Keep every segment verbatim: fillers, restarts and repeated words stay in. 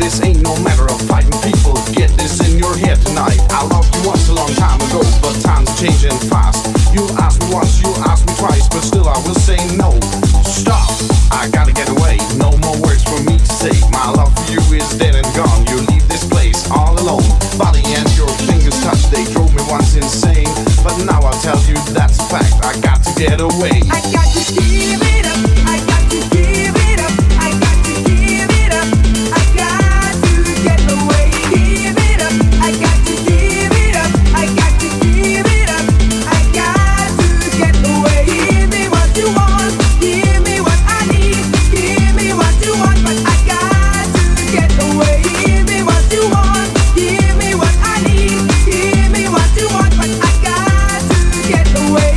this ain't no matter of fighting people. Get this in your head tonight. I loved you once a long time ago, but time's changing fast. You'll ask me once, you'll ask me twice, but still I will say no. Stop, I gotta get away. No more words for me to say. My love for you is dead and gone. You leave this place all alone. Body and your fingers touch, they drove me once insane. But now I'll tell you that's a fact. I got to get away. I got to give it up. I got to give it up. I got to give it up. I got to get away. Give it up. I got to give it up. I got to give it up. I got to get away. Give me what you want. Give me what I need. Give me what you want, but I got to get away. Give me what you want. Give me what I need. Give me what you want, but I got to get away.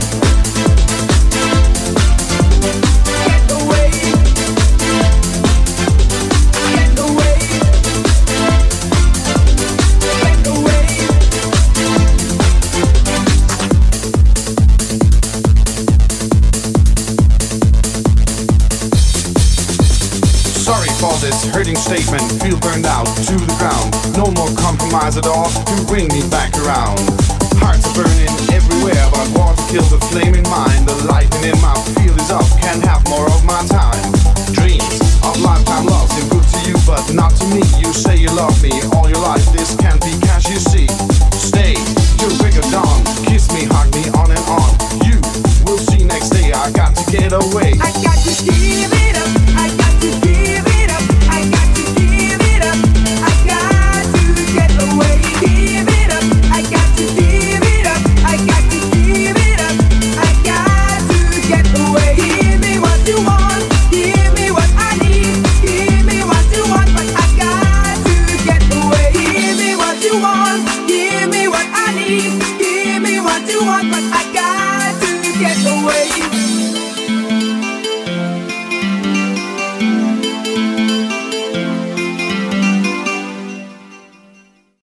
Get away. Get away. Get away. Sorry for this hurting statement. Feel burned out to the ground. No more compromise at all. You bring me back around. Hearts are burning everywhere, but water kills the flame in mine. The lightning in my field is up. Can't have more of my time. Dreams of lifetime love seem good to you, but not to me. You say you love me all your life. This can't be cash, you see. Stay till break of dawn. Kiss me, hug me on and on. You will see next day. I got to get away. I got to give it up. I got to give it up. I got to give it up. I got to get away. Give it up. I got to give it up. I got to give it up. I got to get away. Give me what you want. Give me what I need. Give me what you want, but I got to get away. Give me what you want. Give me what I need. Give me what you want, but I got